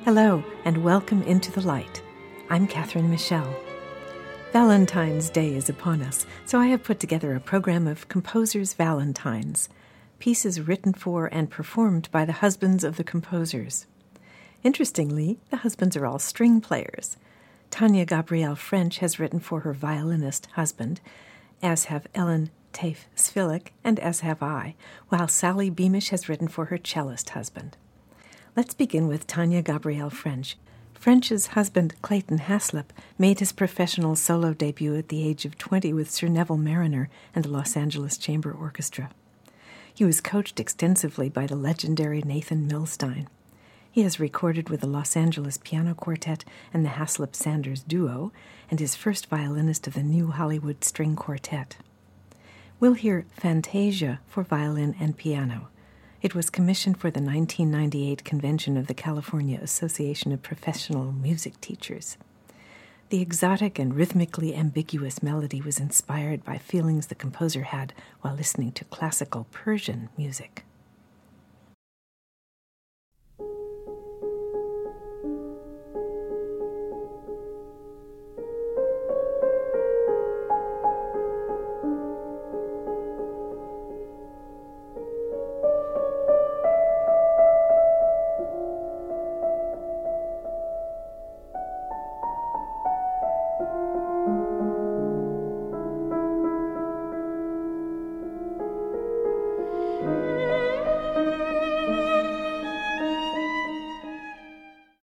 Hello, and welcome into the light. I'm Catherine Michelle. Valentine's Day is upon us, so I have put together a program of composers' valentines, pieces written for and performed by the husbands of the composers. Interestingly, the husbands are all string players. Tanya Gabrielle French has written for her violinist husband, as have Ellen Tafe Svilik, and as have I, while Sally Beamish has written for her cellist husband. Let's begin with Tanya Gabrielle French. French's husband, Clayton Haslip, made his professional solo debut at the age of 20 with Sir Neville Marriner and the Los Angeles Chamber Orchestra. He was coached extensively by the legendary Nathan Milstein. He has recorded with the Los Angeles Piano Quartet and the Haslip-Sanders Duo, and is first violinist of the New Hollywood String Quartet. We'll hear Fantasia for violin and piano. It was commissioned for the 1998 convention of the California Association of Professional Music Teachers. The exotic and rhythmically ambiguous melody was inspired by feelings the composer had while listening to classical Persian music.